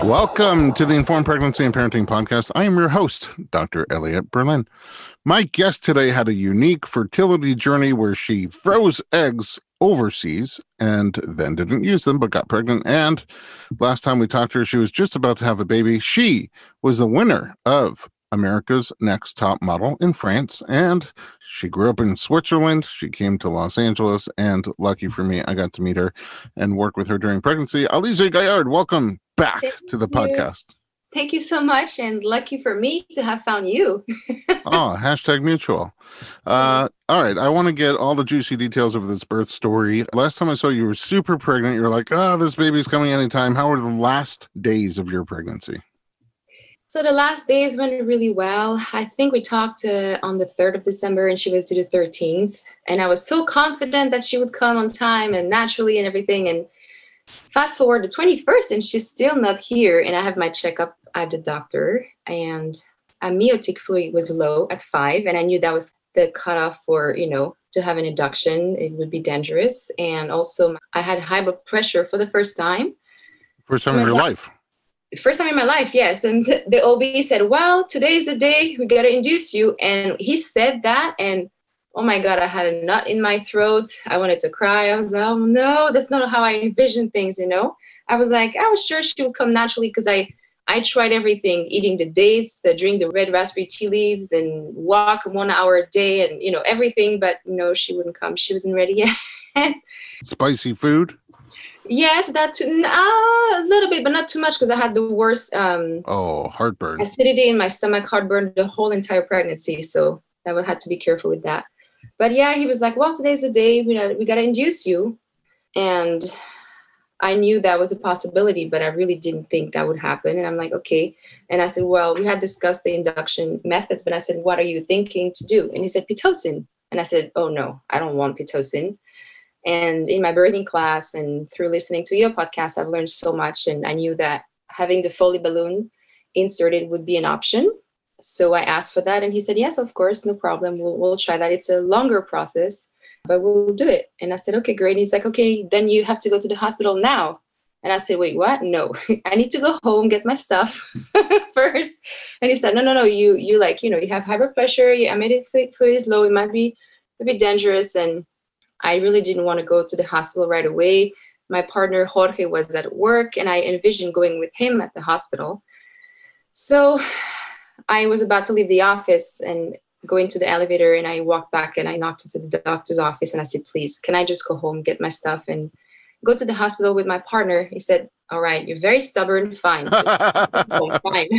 Welcome to the Informed Pregnancy and Parenting Podcast. I am your host, Dr. Elliot Berlin. My guest today had a unique fertility journey where she froze eggs overseas and then didn't use them, but got pregnant. And last time we talked to her, she was just about to have a baby. She was the winner of America's Next Top Model in France, and she grew up in Switzerland. She came to Los Angeles, and lucky for me, I got to meet her and work with her during pregnancy. Alizé Gaillard, welcome back to the podcast. Thank you so much, and lucky for me to have found you. Hashtag mutual. All right, I want to get all the juicy details of this birth story. Last time I saw you, you were super pregnant. You were like, this baby's coming anytime. How were the last days of your pregnancy? So the last days went really well. I think we talked on the 3rd of December, and she was due the 13th. And I was so confident that she would come on time and naturally and everything. And fast forward the 21st, and she's still not here. And I have my checkup at the doctor, and amniotic fluid was low at 5. And I knew that was the cutoff for, to have an induction. It would be dangerous. And also I had high blood pressure for the first time. First time in your life? First time in my life, yes. And the OB said, well, today's the day we got to induce you. And he said that, and oh my God, I had a knot in my throat. I wanted to cry. I was like, oh no, that's not how I envisioned things, I was like, I was sure she would come naturally because I tried everything, eating the dates, drink the red raspberry tea leaves, and walk 1 hour a day, and, everything. But no, she wouldn't come. She wasn't ready yet. Spicy food? Yes, that too. A little bit, but not too much, because I had the worst heartburn. Acidity in my stomach, heartburn the whole entire pregnancy. So I would have to be careful with that. But yeah, he was like, well, today's the day, we got to induce you. And I knew that was a possibility, but I really didn't think that would happen. And I'm like, okay. And I said, well, we had discussed the induction methods, but I said, what are you thinking to do? And he said, Pitocin. And I said, oh no, I don't want Pitocin. And in my birthing class and through listening to your podcast, I've learned so much. And I knew that having the Foley balloon inserted would be an option. So I asked for that. And he said, yes, of course, no problem. We'll try that. It's a longer process, but we'll do it. And I said, okay, great. And he's like, okay, then you have to go to the hospital now. And I said, wait, what? No, I need to go home, get my stuff first. And he said, no, you have high blood pressure, your amniotic fluid is low. It might be a bit dangerous. And I really didn't want to go to the hospital right away. My partner, Jorge, was at work, and I envisioned going with him at the hospital. So I was about to leave the office and go into the elevator, and I walked back and I knocked into the doctor's office, and I said, please, can I just go home, get my stuff, and go to the hospital with my partner? He said, all right, you're very stubborn, fine. Fine.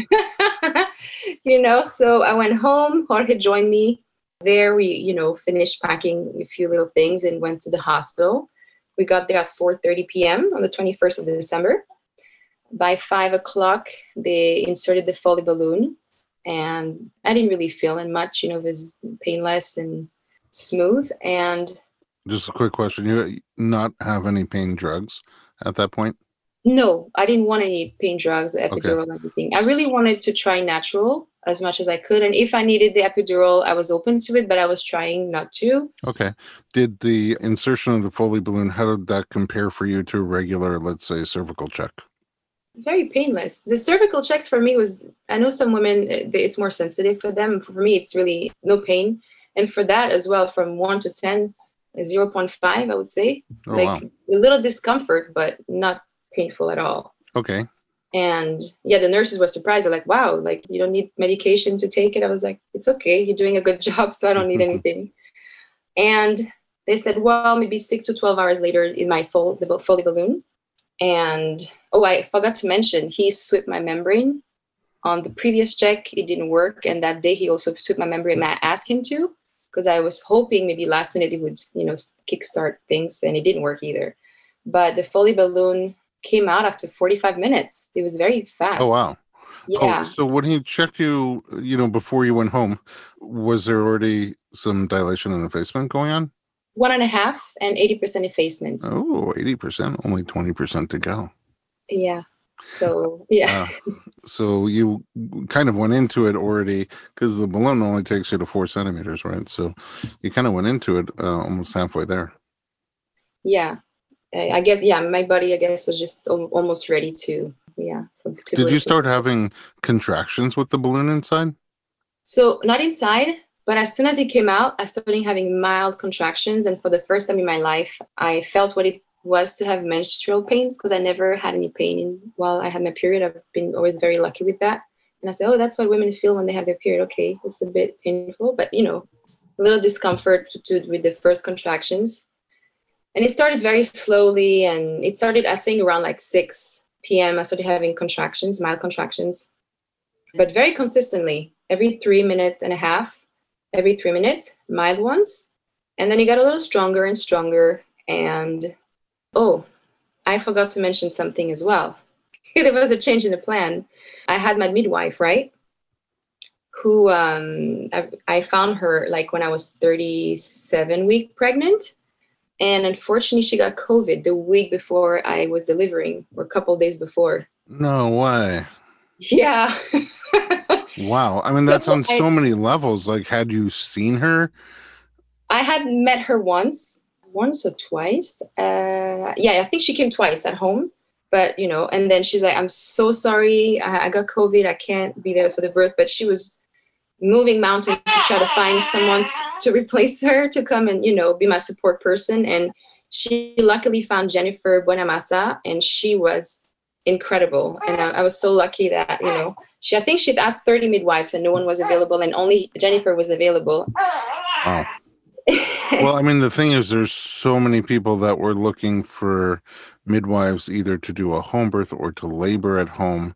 So I went home. Jorge joined me. There we, finished packing a few little things and went to the hospital. We got there at 4:30 p.m. on the 21st of December. By 5 o'clock, they inserted the Foley balloon, and I didn't really feel it much. It was painless and smooth. And just a quick question: you not have any pain drugs at that point? No, I didn't want any pain drugs, epidural, and everything. I really wanted to try natural as much as I could. And if I needed the epidural, I was open to it, but I was trying not to. Okay. Did the insertion of the Foley balloon, how did that compare for you to a regular, let's say, cervical check? Very painless. The cervical checks for me I know some women, it's more sensitive for them. For me, it's really no pain. And for that as well, from 1 to 10, 0.5, I would say. Wow. A little discomfort, but not painful at all. Okay. And yeah, the nurses were surprised. They're like, wow, you don't need medication to take it. I was like, it's okay. You're doing a good job, so I don't need anything. And they said, well, maybe 6 to 12 hours later in my the Foley balloon. And, I forgot to mention, he swept my membrane. On the previous check, it didn't work. And that day, he also swept my membrane. I asked him to, because I was hoping maybe last minute it would, kickstart things. And it didn't work either. But the Foley balloon came out after 45 minutes. It was very fast. Oh, wow. Yeah. So when he checked you, before you went home, was there already some dilation and effacement going on? 1.5 and 80% effacement. Oh, 80%, only 20% to go. Yeah. So, yeah. So you kind of went into it already, because the balloon only takes you to 4 centimeters, right? So you kind of went into it almost halfway there. Yeah. I guess, yeah, my body, was just almost ready to yeah. Did you start having contractions with the balloon inside? So not inside, but as soon as it came out, I started having mild contractions. And for the first time in my life, I felt what it was to have menstrual pains, because I never had any pain while I had my period. I've been always very lucky with that. And I said, oh, that's what women feel when they have their period. Okay, it's a bit painful, but a little discomfort with the first contractions. And it started very slowly, and it started, I think, around like 6 p.m. I started having contractions, mild contractions, but very consistently, every 3.5 minutes, mild ones. And then it got a little stronger and stronger. And, oh, I forgot to mention something as well. There was a change in the plan. I had my midwife, right? Who I found her like when I was 37-week pregnant. And unfortunately, she got COVID the week before I was delivering, or a couple of days before. No way. Yeah. Wow. I mean, that's on so many levels. Like, had you seen her? I had met her once or twice. I think she came twice at home. But, and then she's like, I'm so sorry. I got COVID. I can't be there for the birth. But she was moving mountains to try to find someone to replace her, to come and, be my support person. And she luckily found Jennifer Bonamassa, and she was incredible. And I was so lucky that, I think she'd asked 30 midwives and no one was available, and only Jennifer was available. Wow. Well, I mean, the thing is, there's so many people that were looking for midwives either to do a home birth or to labor at home,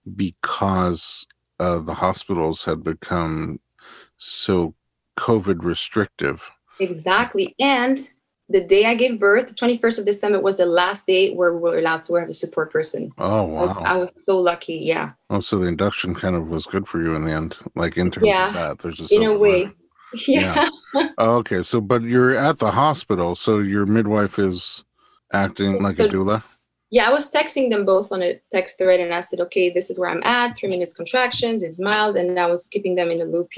because the hospitals had become so COVID restrictive. Exactly. And the day I gave birth, the 21st of December, was the last day where we were allowed to have a support person. Oh, wow. I was so lucky. Yeah. Oh, so the induction kind of was good for you in the end, like in terms of that. There's just in a way. Yeah. Okay. So, but you're at the hospital, so your midwife is acting like a doula? Yeah, I was texting them both on a text thread, and I said, okay, this is where I'm at, 3 minutes contractions, it's mild, and I was keeping them in the loop,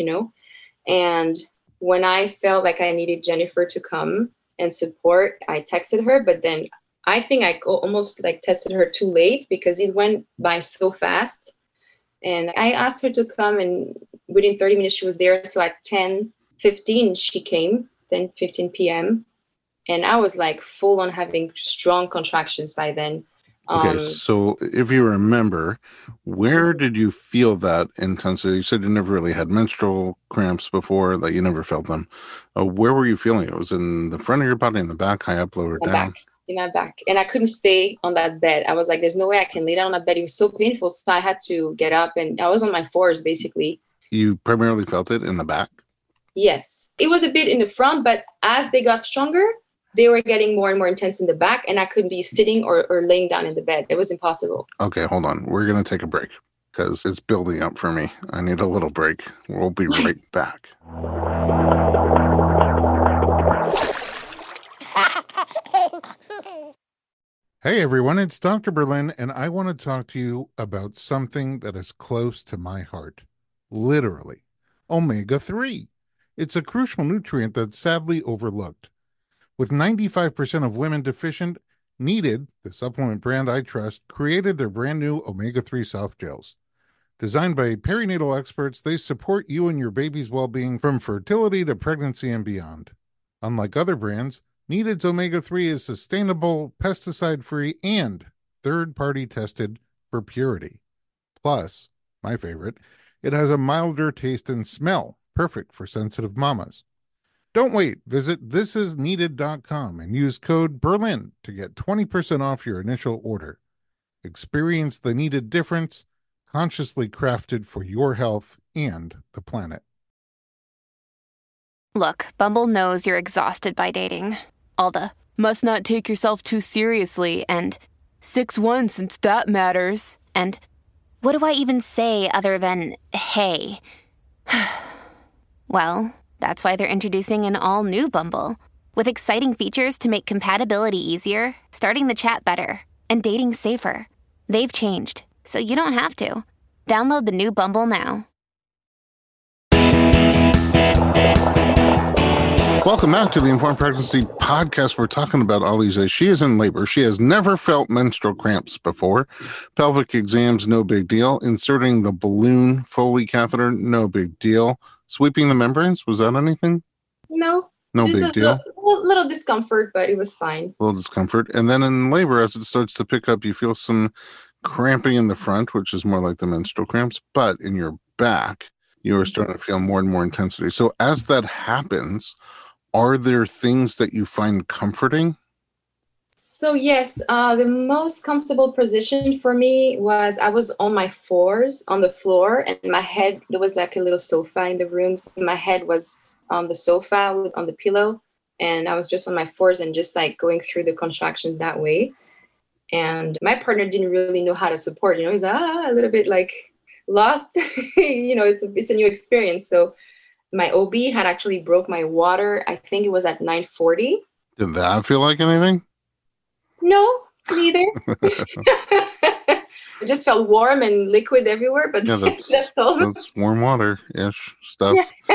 And when I felt like I needed Jennifer to come and support, I texted her, but then I think I almost like texted her too late, because it went by so fast. And I asked her to come, and within 30 minutes she was there. So at 10:15 she came, 10:15 p.m. And I was like full on having strong contractions by then. Okay, so if you remember, where did you feel that intensity? You said you never really had menstrual cramps before, that you never felt them. Where were you feeling it? Was it in the front of your body, in the back, high up, lower down? In my back. And I couldn't stay on that bed. I was like, there's no way I can lay down on that bed. It was so painful. So I had to get up, and I was on my fours, basically. You primarily felt it in the back? Yes. It was a bit in the front, but as they got stronger, they were getting more and more intense in the back, and I couldn't be sitting or laying down in the bed. It was impossible. Okay, hold on. We're going to take a break because it's building up for me. I need a little break. We'll be right back. Hey everyone, it's Dr. Berlin, and I want to talk to you about something that is close to my heart. Literally. Omega-3. It's a crucial nutrient that's sadly overlooked. With 95% of women deficient, Needed, the supplement brand I trust, created their brand new Omega-3 soft gels. Designed by perinatal experts, they support you and your baby's well-being from fertility to pregnancy and beyond. Unlike other brands, Needed's Omega-3 is sustainable, pesticide-free, and third-party tested for purity. Plus, my favorite, it has a milder taste and smell, perfect for sensitive mamas. Don't wait. Visit thisisneeded.com and use code BERLIN to get 20% off your initial order. Experience the needed difference, consciously crafted for your health and the planet. Look, Bumble knows you're exhausted by dating. All the, must not take yourself too seriously, and 6'1" since that matters, and what do I even say other than, hey? Well, that's why they're introducing an all-new Bumble, with exciting features to make compatibility easier, starting the chat better, and dating safer. They've changed, so you don't have to. Download the new Bumble now. Welcome back to the Informed Pregnancy Podcast. We're talking about Alize. She is in labor. She has never felt menstrual cramps before. Pelvic exams, no big deal. Inserting the balloon Foley catheter, no big deal. Sweeping the membranes, was that anything? No. No big deal. Little discomfort, but it was fine. A little discomfort. And then in labor, as it starts to pick up, you feel some cramping in the front, which is more like the menstrual cramps, but in your back, you are starting to feel more and more intensity. So as that happens, are there things that you find comforting? So yes, the most comfortable position for me was I was on my fours on the floor, and my head, there was like a little sofa in the room. So my head was on the sofa on the pillow, and I was just on my fours and just like going through the contractions that way. And my partner didn't really know how to support, he's a little bit like lost. It's a new experience. So my OB had actually broke my water. I think it was at 9:40. Did that feel like anything? No, neither. It just felt warm and liquid everywhere, but that's all. That's warm water-ish stuff.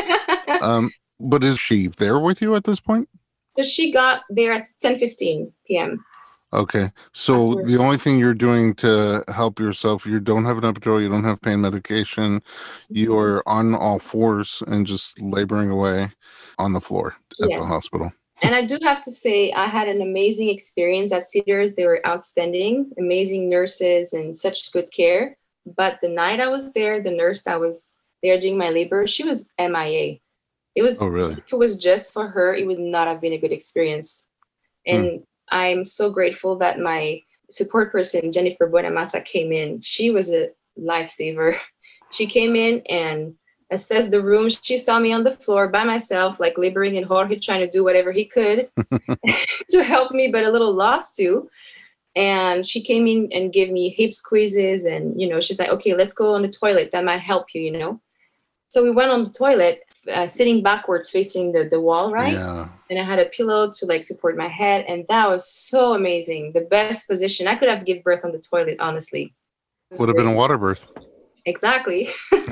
But is she there with you at this point? So she got there at 10:15 p.m. Okay. So the only thing you're doing to help yourself, you don't have an epidural, you don't have pain medication, you are on all fours and just laboring away on the floor at the hospital. And I do have to say, I had an amazing experience at Cedars. They were outstanding, amazing nurses and such good care. But the night I was there, the nurse that was there during my labor, she was MIA. It was, really? If it was just for her, it would not have been a good experience. And I'm so grateful that my support person, Jennifer Buenamasa, came in. She was a lifesaver. She came in and assessed the room. She saw me on the floor by myself, like laboring, and Jorge trying to do whatever he could to help me, but a little lost too. And she came in and gave me hip squeezes. And, she's like, okay, let's go on the toilet. That might help you, So we went on the toilet, sitting backwards facing the wall, right? Yeah. And I had a pillow to like support my head. And that was so amazing. The best position. I could have given birth on the toilet, honestly. Would have been a water birth. Exactly.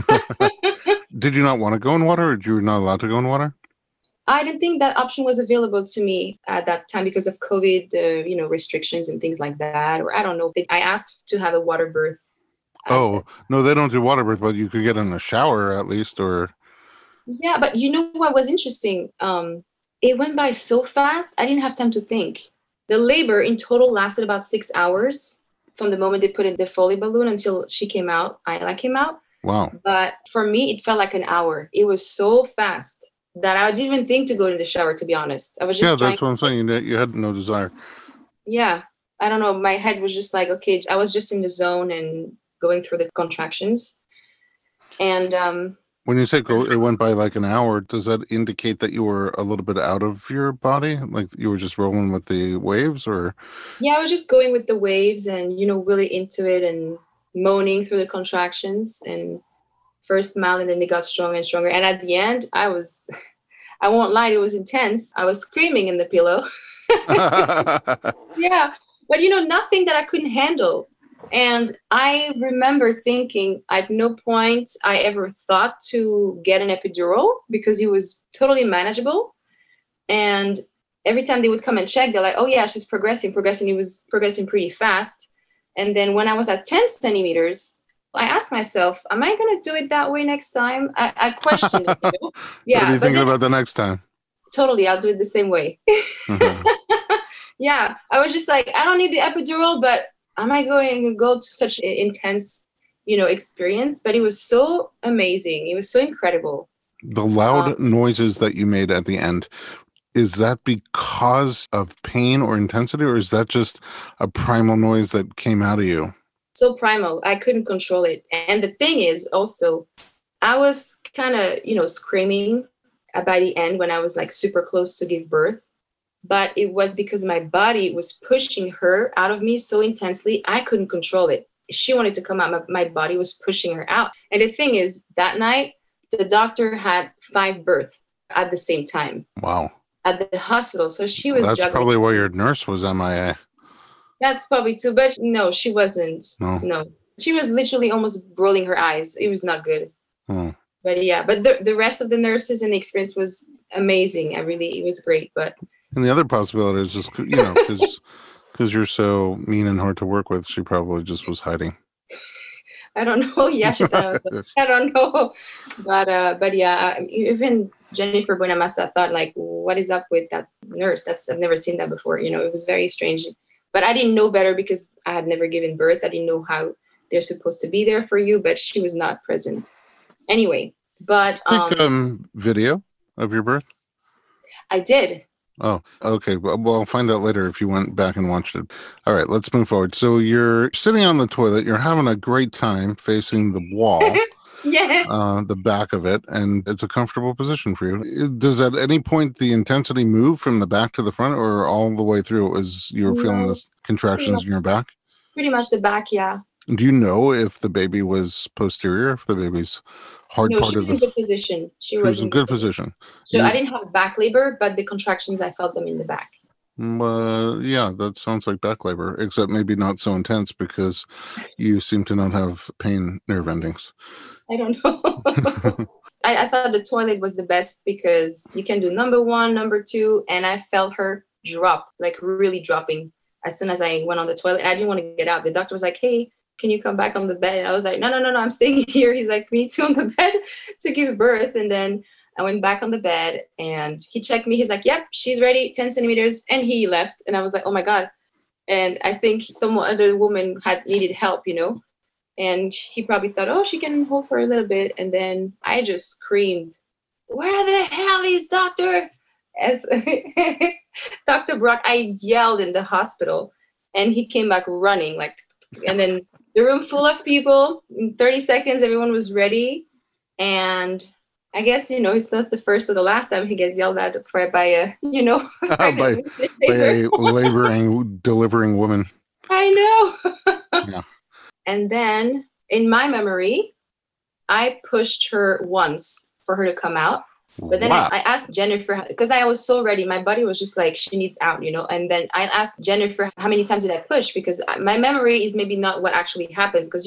Did you not want to go in water, or you were not allowed to go in water? I didn't think that option was available to me at that time because of COVID, restrictions and things like that. Or I don't know. I asked to have a water birth. Oh, no, they don't do water birth, but you could get in a shower at least, or... Yeah, but what was interesting? It went by so fast, I didn't have time to think. The labor in total lasted about 6 hours from the moment they put in the Foley balloon until she came out, Ayla came out. Wow. But for me, it felt like an hour. It was so fast that I didn't even think to go to the shower, to be honest. I was just that's what I'm saying. You had no desire. Yeah. I don't know. My head was just like, okay, I was just in the zone and going through the contractions. And when you say it went by like an hour, does that indicate that you were a little bit out of your body? Like you were just rolling with the waves, or? Yeah, I was just going with the waves and, really into it and moaning through the contractions, and first smile, and then they got stronger and stronger. And at the end, I won't lie, it was intense. I was screaming in the pillow. Yeah. But, nothing that I couldn't handle. And I remember thinking at no point I ever thought to get an epidural because it was totally manageable. And every time they would come and check, they're like, oh yeah, she's progressing. It was progressing pretty fast. And then when I was at 10 centimeters, I asked myself, am I going to do it that way next time? I questioned it. Yeah. What are you thinking about the next time? Totally. I'll do it the same way. Yeah. I was just like, I don't need the epidural, but am I going to go to such an intense, experience? But it was so amazing. It was so incredible. The loud noises that you made at the end, is that because of pain or intensity, or is that just a primal noise that came out of you? So primal. I couldn't control it. And the thing is also, I was kind of, screaming by the end when I was like super close to give birth. But it was because my body was pushing her out of me so intensely, I couldn't control it. She wanted to come out. My body was pushing her out. And the thing is, that night, the doctor had 5 births at the same time. Wow. At the hospital. So she was That's probably why your nurse was MIA. That's probably too. But no, she wasn't. No. She was literally almost rolling her eyes. It was not good. Oh. But yeah, but the rest of the nurses and the experience was amazing. It was great. But And the other possibility is just, because you're so mean and hard to work with, she probably just was hiding. I don't know. Yeah, I don't know. But yeah, even Jennifer Bonamassa thought like, what is up with that nurse? I've never seen that before. It was very strange. But I didn't know better because I had never given birth. I didn't know how they're supposed to be there for you, but she was not present. Anyway, but video of your birth? I did. Oh, okay. Well, I'll find out later if you went back and watched it. All right, let's move forward. So you're sitting on the toilet. You're having a great time facing the wall. Yes. The back of it, and it's a comfortable position for you. Does at any point the intensity move from the back to the front, or all the way through? It was you were feeling the contractions in your back? Pretty much the back, yeah. Do you know if the baby was posterior, if the baby's hard part of the... No, she was in good position. She was in good position. So I didn't have back labor, but the contractions, I felt them in the back. Yeah, that sounds like back labor, except maybe not so intense because you seem to not have pain nerve endings. I don't know. I thought the toilet was the best because you can do number 1, number 2, and I felt her drop, like really dropping as soon as I went on the toilet. I didn't want to get out. The doctor was like, hey, can you come back on the bed? And I was like, no, I'm staying here. He's like, we need to on the bed to give birth. And then I went back on the bed and he checked me. He's like, yep, she's ready, 10 centimeters. And he left. And I was like, oh my God. And I think some other woman had needed help, and he probably thought, oh, she can hold for a little bit. And then I just screamed, where the hell is Dr. As Dr. Brock? I yelled in the hospital and he came back running and then the room full of people. In 30 seconds, everyone was ready. And I guess, it's not the first or the last time he gets yelled at by a, by a delivering woman. I know. Yeah. And then in my memory, I pushed her once for her to come out. But then I asked Jennifer, because I was so ready. My body was just like, she needs out, And then I asked Jennifer, how many times did I push? Because my memory is maybe not what actually happens. Because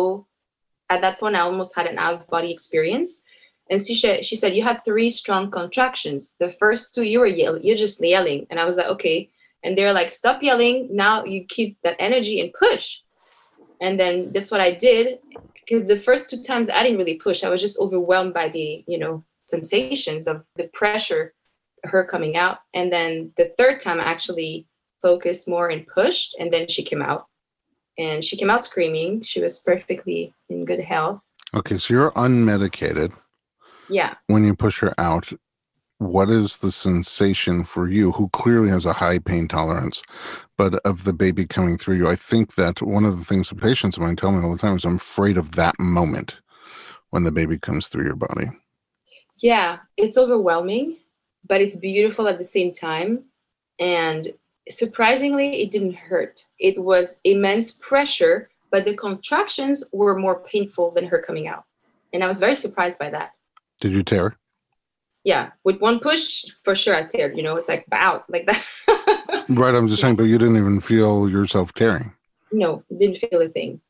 at that point, I almost had an out-of-body experience. And she said, you had 3 strong contractions. The first 2, you're just yelling. And I was like, okay. And they're like, stop yelling. Now you keep that energy and push. And then that's what I did. Because the first 2 times I didn't really push. I was just overwhelmed by the, sensations of the pressure, her coming out. And then the 3rd time I actually focused more and pushed. And then she came out. And she came out screaming. She was perfectly in good health. Okay, so you're unmedicated. Yeah. When you push her out, what is the sensation for you, who clearly has a high pain tolerance, but of the baby coming through you? I think that one of the things the patients of mine tell me all the time is I'm afraid of that moment when the baby comes through your body. Yeah, it's overwhelming, but it's beautiful at the same time. And surprisingly, it didn't hurt. It was immense pressure, but the contractions were more painful than her coming out. And I was very surprised by that. Did you tear? Yeah, with one push, for sure I teared. It's like out like that. Right, I'm just saying, but you didn't even feel yourself tearing. No, didn't feel a thing.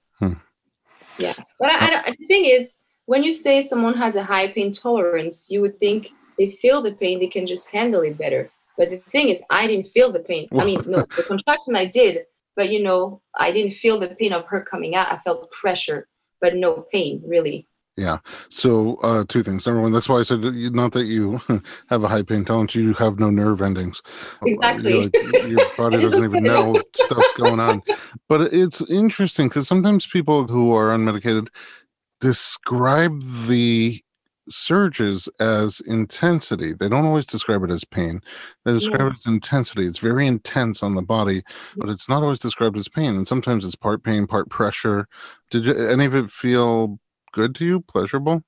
Yeah, but the thing is, when you say someone has a high pain tolerance, you would think they feel the pain, they can just handle it better. But the thing is, I didn't feel the pain. I mean, no, the contraction I did, but I didn't feel the pain of her coming out. I felt pressure, but no pain, really. Yeah. So 2 things. Number 1, that's why I said not that you have a high pain tolerance, you have no nerve endings. Exactly. Your body doesn't even know stuff's going on. But it's interesting because sometimes people who are unmedicated describe the surges as intensity. They don't always describe it as pain. They describe it as intensity. It's very intense on the body, but it's not always described as pain. And sometimes it's part pain, part pressure. Did any of it feel good to you, pleasurable?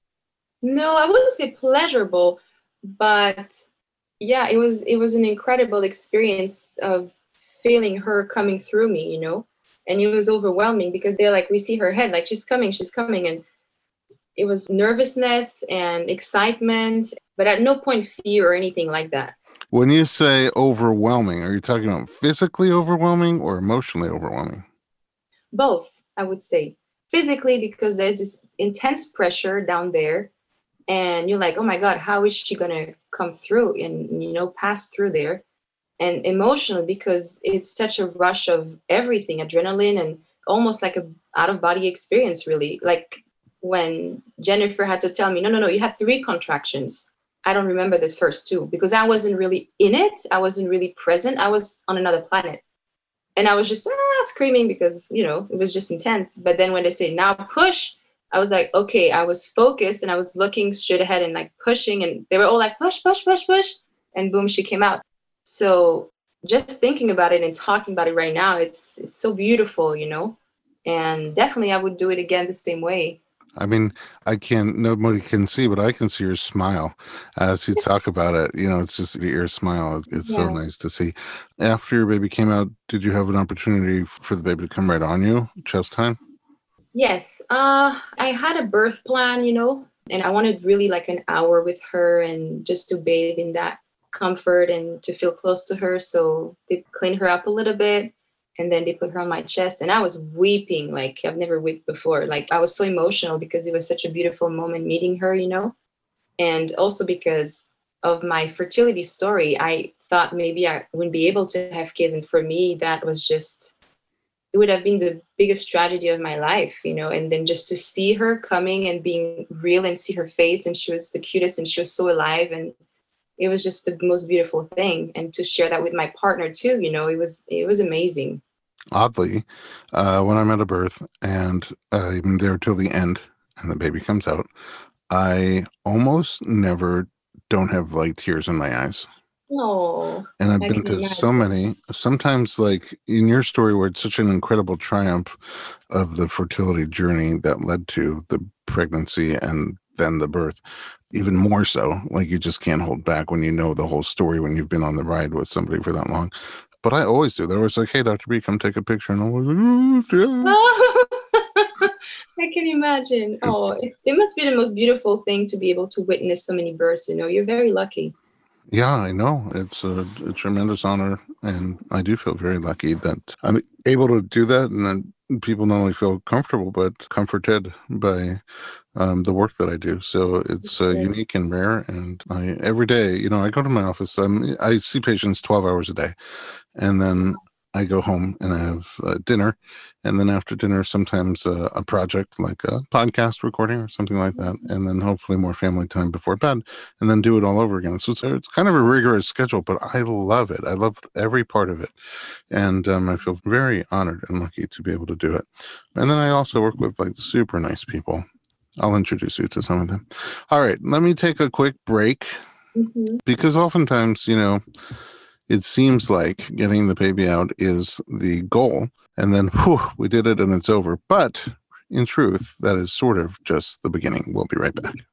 No, I wouldn't say pleasurable, but yeah, it was an incredible experience of feeling her coming through me, and it was overwhelming because they're like, we see her head, like she's coming, and it was nervousness and excitement, but at no point fear or anything like that. When you say overwhelming, are you talking about physically overwhelming or emotionally overwhelming? Both, I would say. Physically, because there's this intense pressure down there, And you're like, oh my God, how is she gonna come through and, pass through there? And emotionally, because it's such a rush of everything, adrenaline, and almost like a out of body experience, really. Like when Jennifer had to tell me, no, you had 3 contractions. I don't remember the first 2 because I wasn't really in it. I wasn't really present. I was on another planet. And I was just screaming because, it was just intense. But then when they say now push, I was like, okay, I was focused and I was looking straight ahead and like pushing, and they were all like, push, push, push, push. And boom, she came out. So just thinking about it and talking about it right now, it's so beautiful, and definitely I would do it again the same way. I mean, nobody can see, but I can see your smile as you talk about it. It's just your smile. It's so nice to see. After your baby came out, did you have an opportunity for the baby to come right on you, chest time? Yes. I had a birth plan, and I wanted really like an hour with her and just to bathe in that comfort and to feel close to her. So they cleaned her up a little bit. And then they put her on my chest and I was weeping like I've never wept before. Like I was so emotional because it was such a beautiful moment meeting her, and also because of my fertility story. I thought maybe I wouldn't be able to have kids. And for me, that was just, it would have been the biggest tragedy of my life, and then just to see her coming and being real and see her face, and she was the cutest and she was so alive, and it was just the most beautiful thing. And to share that with my partner too, it was amazing. Oddly, when I'm at a birth and I'm there till the end and the baby comes out, I almost never don't have like tears in my eyes. Oh, and I've been to so many, sometimes like in your story where it's such an incredible triumph of the fertility journey that led to the pregnancy and then the birth, even more so, like you just can't hold back when you know the whole story, when you've been on the ride with somebody for that long. But I always do. They're always like, hey, Dr. B, come take a picture. And I'm like, oh, yeah. I can imagine. Oh, it must be the most beautiful thing to be able to witness so many births. You're very lucky. Yeah, I know. It's a tremendous honor. And I do feel very lucky that I'm able to do that. And then people not only feel comfortable, but comforted by the work that I do. So it's unique and rare. And every day, I go to my office. I see patients 12 hours a day. And then I go home and I have dinner. And then after dinner, sometimes a project like a podcast recording or something like that. And then hopefully more family time before bed, and then do it all over again. So it's kind of a rigorous schedule, but I love it. I love every part of it. And I feel very honored and lucky to be able to do it. And then I also work with like super nice people. I'll introduce you to some of them. All right, let me take a quick break because oftentimes, it seems like getting the baby out is the goal, and then we did it and it's over. But in truth, that is sort of just the beginning. We'll be right back.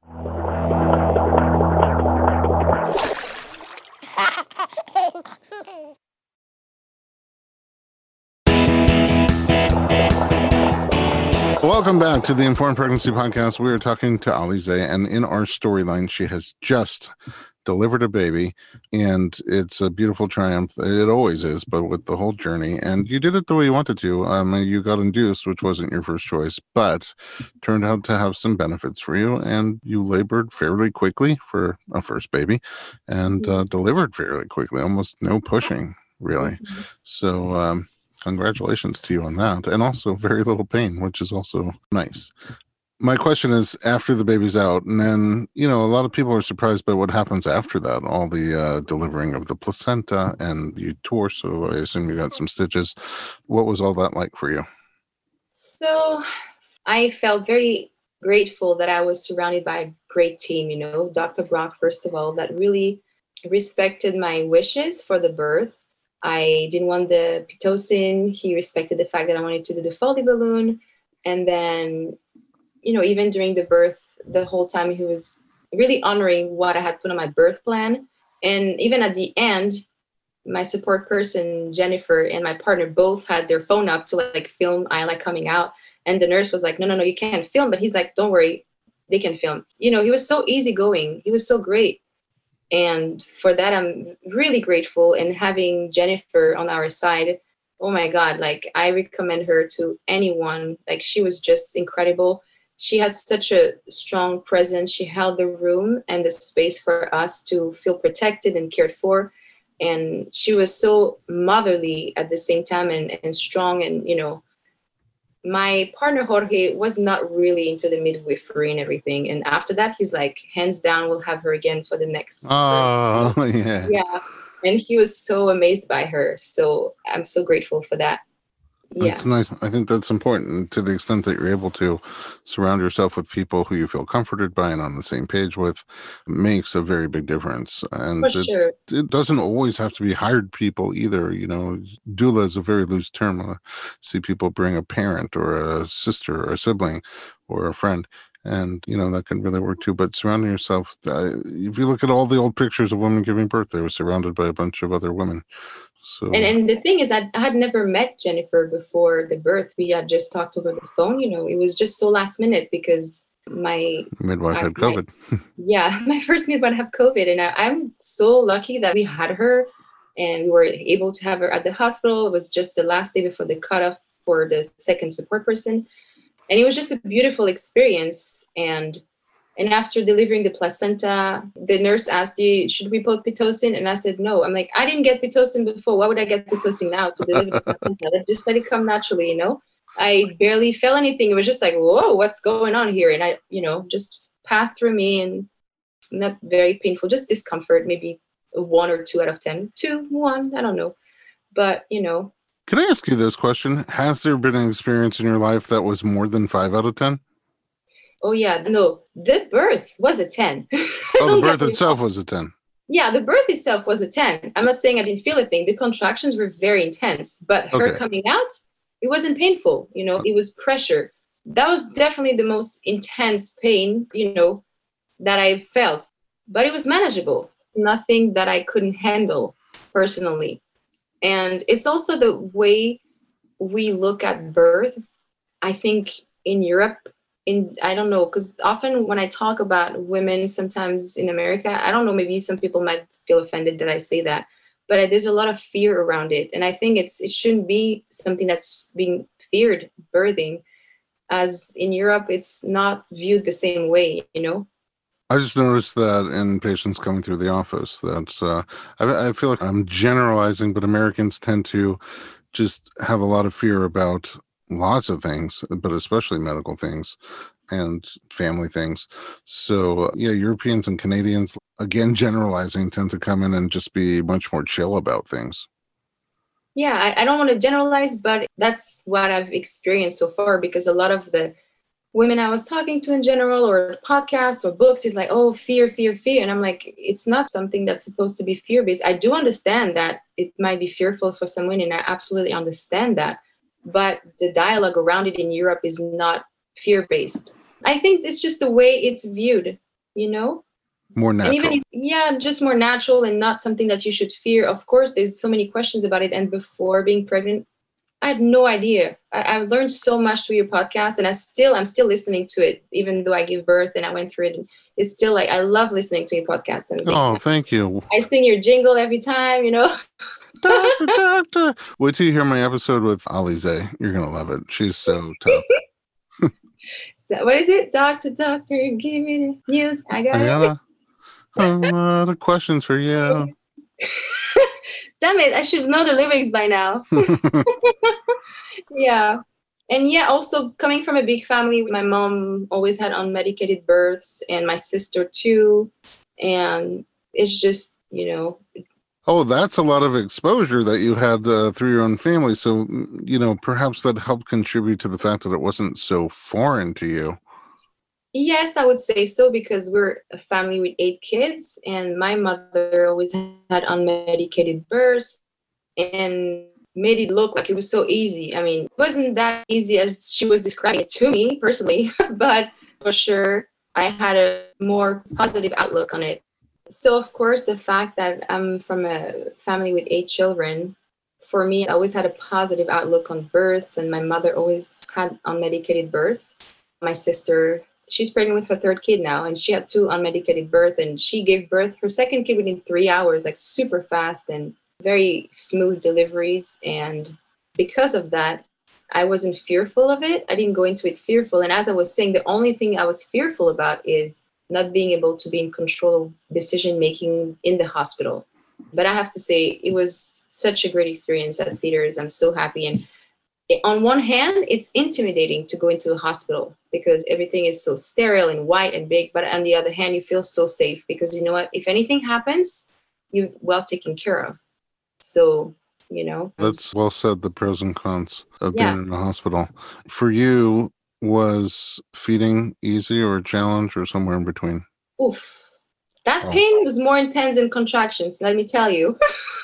Welcome back to the Informed Pregnancy Podcast. We are talking to Alize, and in our storyline, she has just delivered a baby, and it's a beautiful triumph. It always is, but with the whole journey. And you did it the way you wanted to. You got induced, which wasn't your first choice, but turned out to have some benefits for you. And you labored fairly quickly for a first baby, and delivered fairly quickly, almost no pushing, really. So congratulations to you on that. And also very little pain, which is also nice. My question is, after the baby's out, and then, a lot of people are surprised by what happens after that, all the delivering of the placenta, and you tore, so I assume you got some stitches. What was all that like for you? So I felt very grateful that I was surrounded by a great team, Dr. Brock, first of all, that really respected my wishes for the birth. I didn't want the Pitocin. He respected the fact that I wanted to do the Foley balloon. And then, even during the birth, the whole time he was really honoring what I had put on my birth plan. And even at the end, my support person, Jennifer, and my partner both had their phone up to like film Isla coming out. And the nurse was like, no, you can't film. But he's like, don't worry, they can film. He was so easygoing. He was so great. And for that, I'm really grateful. And having Jennifer on our side, oh my God, like I recommend her to anyone. Like she was just incredible. she had such a strong presence. She held the room and the space for us to feel protected and cared for. And she was so motherly at the same time and strong. And, my partner Jorge was not really into the midwifery and everything. And after that, he's like, hands down, we'll have her again for the next. Oh, yeah. Yeah. And he was so amazed by her. So I'm so grateful for that. Yeah. That's nice. I think that's important to the extent that you're able to surround yourself with people who you feel comforted by and on the same page with makes a very big difference. And sure. It doesn't always have to be hired people either. Doula is a very loose term. I see people bring a parent or a sister or a sibling or a friend. And, that can really work too. But surrounding yourself, if you look at all the old pictures of women giving birth, they were surrounded by a bunch of other women. So, and the thing is, I had never met Jennifer before the birth. We had just talked over the phone. It was just so last minute because my midwife had COVID. My first midwife had COVID. And I'm so lucky that we had her and we were able to have her at the hospital. It was just the last day before the cutoff for the second support person. And it was just a beautiful experience. And after delivering the placenta, the nurse asked, should we put Pitocin? And I said, no. I'm like, I didn't get Pitocin before. Why would I get Pitocin now to deliver the placenta? Just let it come naturally, I barely felt anything. It was just like, whoa, what's going on here? And I, just passed through me and not very painful, just discomfort, maybe a 1 or 2 out of 10. 2, 1, I don't know. But, Can I ask you this question? Has there been an experience in your life that was more than 5 out of 10? Oh, yeah. No, the birth was a 10. Oh, the birth itself was a 10. Yeah, the birth itself was a 10. I'm not saying I didn't feel a thing. The contractions were very intense, but her coming out, it wasn't painful. It was pressure. That was definitely the most intense pain, that I felt, but it was manageable. Nothing that I couldn't handle personally. And it's also the way we look at birth. I think in Europe, I don't know, because often when I talk about women, sometimes in America, I don't know, maybe some people might feel offended that I say that, but there's a lot of fear around it. And I think it shouldn't be something that's being feared, birthing, as in Europe, it's not viewed the same way, I just noticed that in patients coming through the office, that's, I feel like I'm generalizing, but Americans tend to just have a lot of fear about lots of things, but especially medical things and family things. So Europeans and Canadians, again, generalizing, tend to come in and just be much more chill about things. Yeah, I don't want to generalize, but that's what I've experienced so far, because a lot of the women I was talking to in general, or podcasts or books, is like, oh, fear, fear, fear. And I'm like, it's not something that's supposed to be fear-based. I do understand that it might be fearful for some women. I absolutely understand that. But the dialogue around it in Europe is not fear-based. I think it's just the way it's viewed, More natural. And even, just more natural and not something that you should fear. Of course, there's so many questions about it. And before being pregnant, I had no idea. I've learned so much through your podcast, and I'm still listening to it, even though I gave birth and I went through it. And it's still like, I love listening to your podcast. And thank you. I sing your jingle every time, Doctor, doctor. Wait till you hear my episode with Alize. You're going to love it. She's so tough. What is it? Doctor, give me the news. I got a lot of questions for you. Damn it, I should know the lyrics by now. Yeah. And also coming from a big family, my mom always had unmedicated births, and my sister too. And it's just, Oh, that's a lot of exposure that you had through your own family. So, perhaps that helped contribute to the fact that it wasn't so foreign to you. Yes, I would say so, because we're a family with 8 kids, and my mother always had unmedicated births and made it look like it was so easy. I mean, it wasn't that easy as she was describing it to me personally, but for sure, I had a more positive outlook on it. So, of course, the fact that I'm from a family with 8 children, for me, I always had a positive outlook on births, and my mother always had unmedicated births. My sister, she's pregnant with her 3rd kid now, and she had 2 unmedicated births, and she gave birth her 2nd kid within 3 hours, like super fast and very smooth deliveries. And because of that, I wasn't fearful of it. I didn't go into it fearful. And as I was saying, the only thing I was fearful about is not being able to be in control of decision making in the hospital. But I have to say, it was such a great experience at Cedars. I'm so happy. And on one hand, it's intimidating to go into a hospital because everything is so sterile and white and big. But on the other hand, you feel so safe because you know what? If anything happens, you're well taken care of. So, you know. That's well said, the pros and cons of being in the hospital. For you, was feeding easy or a challenge or somewhere in between? Oof. That pain was more intense than contractions, let me tell you.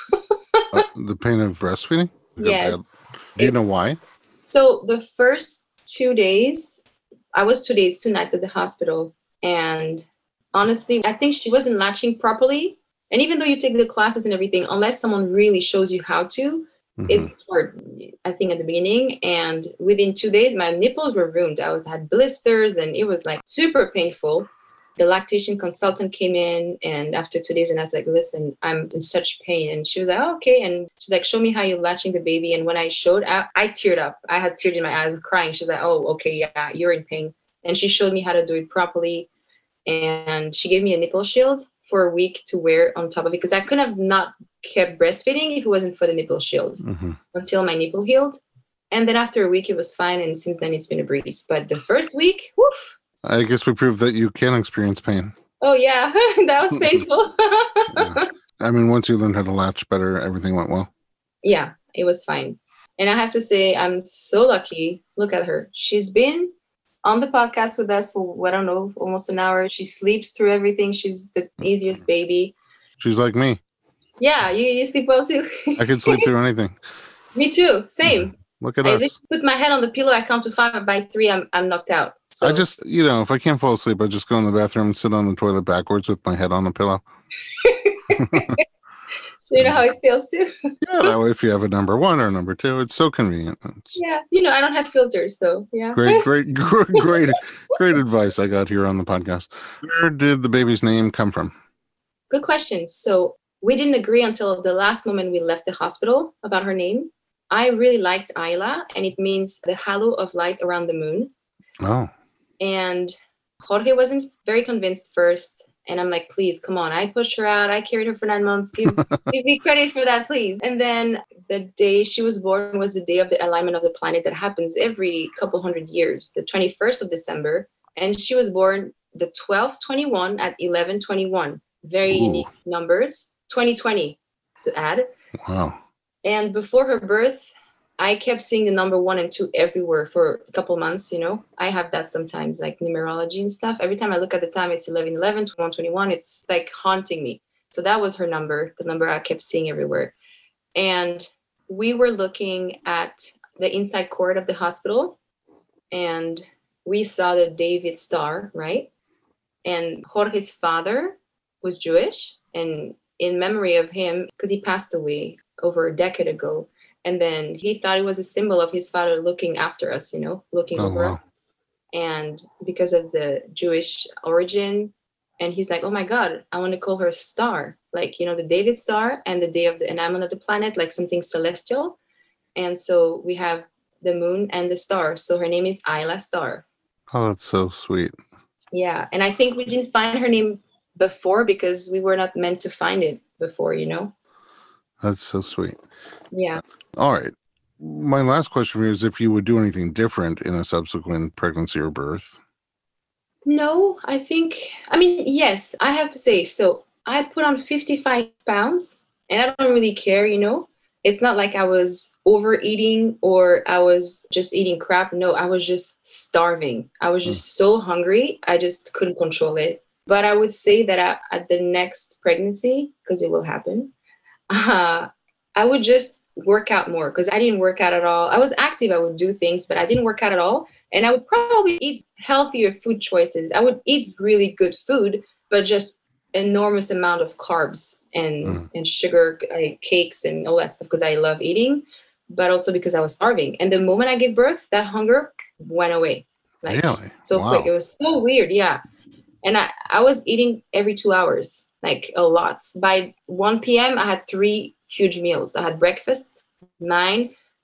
The pain of breastfeeding? Yes. Do you know why? So the first 2 days, I was 2 days, 2 nights at the hospital. And honestly, I think she wasn't latching properly. And even though you take the classes and everything, unless someone really shows you how to, it's hard, I think, at the beginning. And within 2 days, my nipples were ruined. I had blisters and it was like super painful. The lactation consultant came in and after 2 days and I was like, listen, I'm in such pain. And she was like, oh, okay. And she's like, show me how you're latching the baby. And when I showed, I teared up. I had tears in my eyes, I was crying. She's like, oh, okay, yeah, you're in pain. And she showed me how to do it properly. And she gave me a nipple shield for a week to wear on top of it because I couldn't have not kept breastfeeding if it wasn't for the nipple shield until my nipple healed. And then after a week, it was fine. And since then, it's been a breeze. But the first week, woof. I guess we proved that you can experience pain. Oh, yeah. That was painful. Yeah. I mean, once you learned how to latch better, everything went well. Yeah, it was fine. And I have to say, I'm so lucky. Look at her. She's been on the podcast with us for, I don't know, almost an hour. She sleeps through everything. She's the easiest baby. She's like me. Yeah, you sleep well too. I can sleep through anything. Me too. Same. Look at us. I put my head on the pillow. I count to 5. By 3, I'm knocked out. So. I just, if I can't fall asleep, I just go in the bathroom and sit on the toilet backwards with my head on the pillow. So you know how it feels too? Yeah, that way if you have a number 1 or number 2, it's so convenient. Yeah, I don't have filters, so yeah. Great advice I got here on the podcast. Where did the baby's name come from? Good question. So we didn't agree until the last moment we left the hospital about her name. I really liked Ayla, and it means the halo of light around the moon. Oh. And Jorge wasn't very convinced first. And I'm like, please, come on. I pushed her out. I carried her for 9 months. Give me credit for that, please. And then the day she was born was the day of the alignment of the planet that happens every couple hundred years, the 21st of December. And she was born the 12/21 at 11/21. Very unique numbers. 2020 to add. Wow. And before her birth, I kept seeing the number 1 and 2 everywhere for a couple months, I have that sometimes, like numerology and stuff. Every time I look at the time, it's 11/11, 21/21. It's like haunting me. So that was her number, the number I kept seeing everywhere. And we were looking at the inside court of the hospital, and we saw the David star, right? And Jorge's father was Jewish, and in memory of him, because he passed away over a decade ago, and then he thought it was a symbol of his father looking after us, looking over us. And because of the Jewish origin, and he's like, oh my God, I want to call her a star. Like, the David star and the day of the enamel of the planet, like something celestial. And so we have the moon and the star. So her name is Ayla Star. Oh, that's so sweet. Yeah. And I think we didn't find her name before because we were not meant to find it before, That's so sweet. Yeah. All right. My last question for you is if you would do anything different in a subsequent pregnancy or birth. No, yes, I have to say. So I put on 55 pounds and I don't really care, It's not like I was overeating or I was just eating crap. No, I was just starving. I was just so hungry. I just couldn't control it. But I would say that at the next pregnancy, because it will happen, I would just work out more because I didn't work out at all. I was active. I would do things, but I didn't work out at all. And I would probably eat healthier food choices. I would eat really good food, but just enormous amount of carbs and sugar, cakes and all that stuff because I love eating, but also because I was starving. And the moment I gave birth, that hunger went away. Really? So quick. It was so weird. Yeah. And I was eating every 2 hours, like a lot. By 1 p.m., I had 3 huge meals. I had breakfast, 9,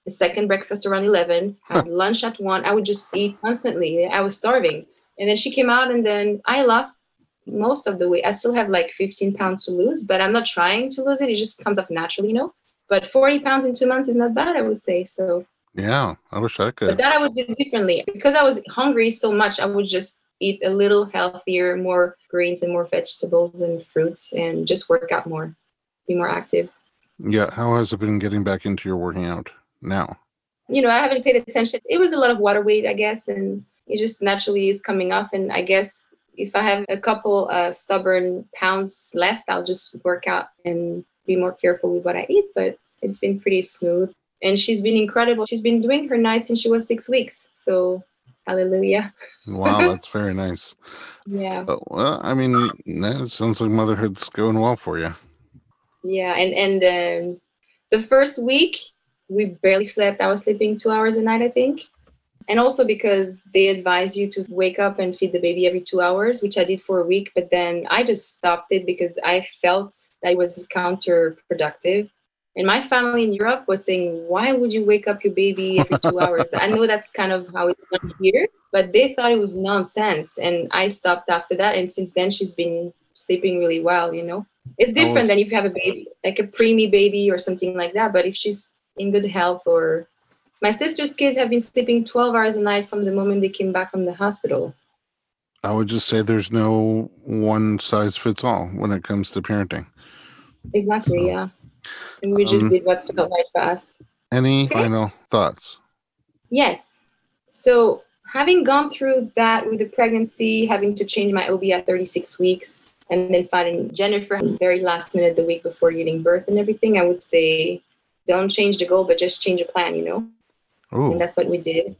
a second breakfast around 11, had lunch at 1. I would just eat constantly. I was starving. And then she came out, and then I lost most of the weight. I still have like 15 pounds to lose, but I'm not trying to lose it. It just comes off naturally, you know? But 40 pounds in 2 months is not bad, I would say. So Yeah, I wish I could. but that I would do differently. Because I was hungry so much, I would just eat a little healthier, more greens and more vegetables and fruits, and just work out more, be more active. Yeah, how has it been getting back into your working out now? You know, I haven't paid attention. It was a lot of water weight, I guess, and it just naturally is coming off. And I guess if I have a couple stubborn pounds left, I'll just work out and be more careful with what I eat. But it's been pretty smooth. And she's been incredible. She's been doing her nights since she was 6 weeks. So, hallelujah. Wow, that's very nice. Yeah. Well, I mean, it sounds like motherhood's going well for you. Yeah. And the first week, we barely slept. I was sleeping 2 hours a night, I think. And also because they advise you to wake up and feed the baby every 2 hours, which I did for a week. But then I just stopped it because I felt that it was counterproductive. And my family in Europe was saying, why would you wake up your baby every 2 hours? I know that's kind of how it's done here, but they thought it was nonsense. And I stopped after that. And since then, she's been sleeping really well, you know. It's different than if you have a baby, like a preemie baby or something like that. But if she's in good health, or my sister's kids have been sleeping 12 hours a night from the moment they came back from the hospital. I would just say there's no one size fits all when it comes to parenting. Exactly, so, yeah. And we just did what felt right for us. Any final thoughts? Yes. So having gone through that with the pregnancy, having to change my OB at 36 weeks, and then finding Jennifer at the very last minute, the week before giving birth and everything, I would say don't change the goal, but just change the plan, you know? Ooh. And that's what we did.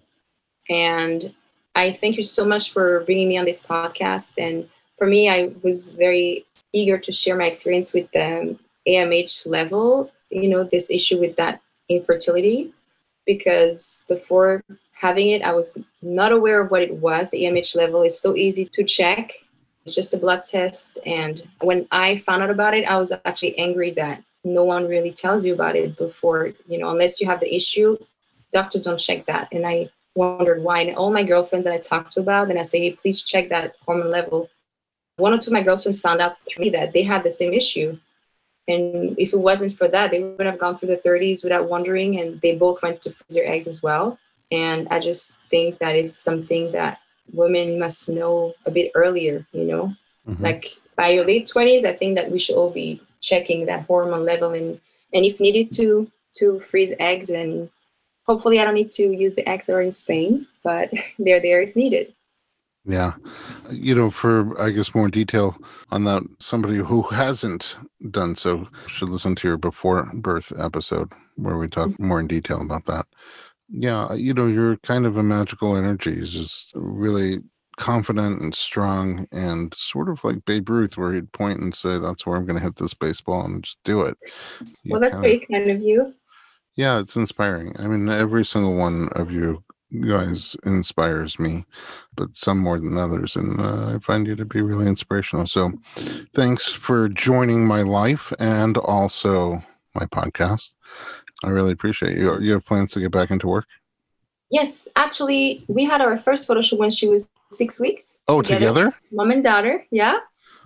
And I thank you so much for bringing me on this podcast. And for me, I was very eager to share my experience with the AMH level, you know, this issue with that infertility, because before having it, I was not aware of what it was. The AMH level is so easy to check. It's just a blood test. And when I found out about it, I was actually angry that no one really tells you about it before, you know, unless you have the issue, doctors don't check that. And I wondered why. And all my girlfriends that I talked to about, and I say, hey, please check that hormone level. One or two of my girlfriends found out through me that they had the same issue. And if it wasn't for that, they would have gone through the 30s without wondering. And they both went to freeze their eggs as well. And I just think that is something that women must know a bit earlier, you know, like by your late 20s, I think that we should all be checking that hormone level and if needed to freeze eggs. And hopefully I don't need to use the eggs that are in Spain, but they're there if needed. Yeah. You know, for, I guess, more detail on that, somebody who hasn't done so should listen to your before birth episode where we talk more in detail about that. Yeah. You know, you're kind of a magical energy. It's just really confident and strong and sort of like Babe Ruth, where he'd point and say, that's where I'm going to hit this baseball and just do it. Well, that's very kind of you. Yeah, it's inspiring. I mean, every single one of you guys inspires me, but some more than others, and I find you to be really inspirational. So thanks for joining my life and also my podcast. I really appreciate you. You have plans to get back into work? Yes, actually, we had our first photo shoot when she was 6 weeks. Oh, together? Mom and daughter, yeah.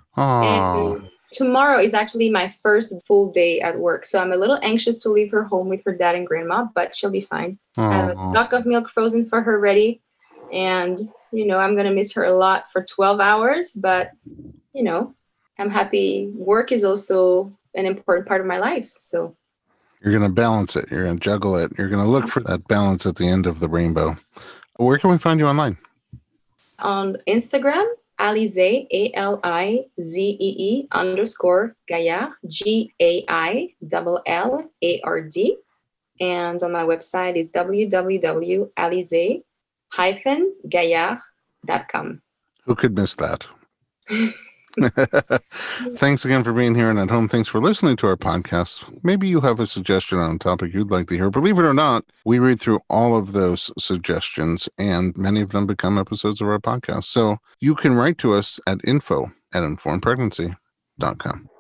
Oh. And tomorrow is actually my first full day at work. So I'm a little anxious to leave her home with her dad and grandma, but she'll be fine. I have a block of milk frozen for her ready. And, you know, I'm going to miss her a lot for 12 hours. But, you know, I'm happy. Work is also an important part of my life. So you're going to balance it. You're going to juggle it. You're going to look for that balance at the end of the rainbow. Where can we find you online? On Instagram, Alizee, ALIZEE _Gaillard, GAILLARD. And on my website is www.alizee-gaillard.com. Who could miss that? Thanks again for being here and at home. Thanks for listening to our podcast. Maybe you have a suggestion on a topic you'd like to hear. Believe it or not, we read through all of those suggestions and many of them become episodes of our podcast. So you can write to us at info@informedpregnancy.com.